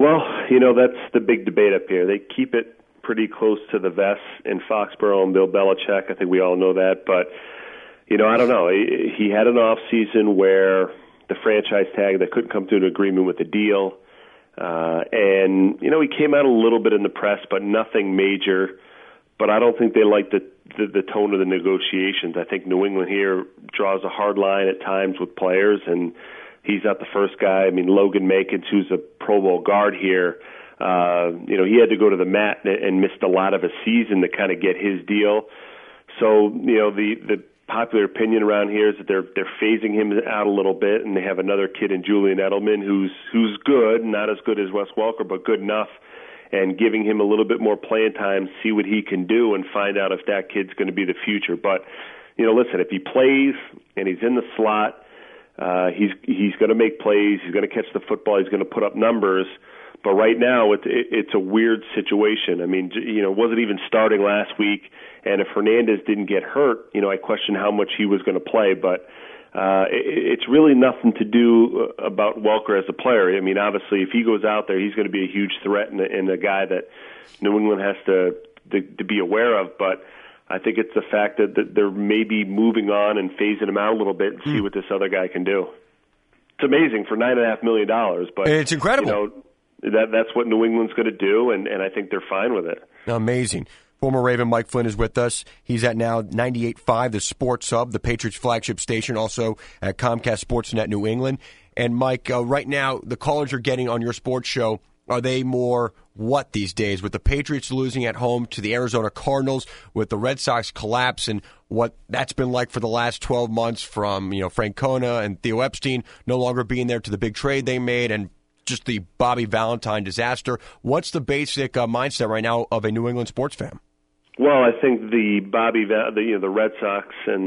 Well, that's the big debate up here. They keep it pretty close to the vest in Foxborough and Bill Belichick. I think we all know that. But, I don't know. He had an off season where the franchise tag, they couldn't come to an agreement with the deal. And he came out a little bit in the press, but nothing major. But I don't think they like the tone of the negotiations. I think New England here draws a hard line at times with players, and he's not the first guy. I mean, Logan Mankins, who's a Pro Bowl guard here, he had to go to the mat and missed a lot of a season to kind of get his deal. So, the popular opinion around here is that they're phasing him out a little bit, and they have another kid in Julian Edelman who's good, not as good as Wes Welker, but good enough, and giving him a litlittle bit more playing time, see what he can do, and find out if that kid's going to be the future. But, listen, if he plays and he's in the slot, he's going to make plays, he's going to catch the football, he's going to put up numbers. But right now, it's a weird situation. I mean, wasn't even starting last week, and if Hernandez didn't get hurt, I question how much he was going to play. But it's really nothing to do about Welker as a player. I mean, obviously, if he goes out there, he's going to be a huge threat and a guy that New England has to be aware of. But I think it's the fact that they're maybe moving on and phasing him out a little bit and see what this other guy can do. It's amazing for $9.5 million, but it's incredible. That's what New England's going to do, and I think they're fine with it. Amazing. Former Raven Mike Flynn is with us. He's at now 98.5, the Sports Hub, the Patriots flagship station, also at Comcast Sportsnet New England. And, Mike, right now, the callers you're getting on your sports show, are they more what these days? With the Patriots losing at home to the Arizona Cardinals, with the Red Sox collapse, and what that's been like for the last 12 months from, Francona and Theo Epstein no longer being there to the big trade they made, and just the Bobby Valentine disaster. What's the basic mindset right now of a New England sports fan? Well, I think the Red Sox and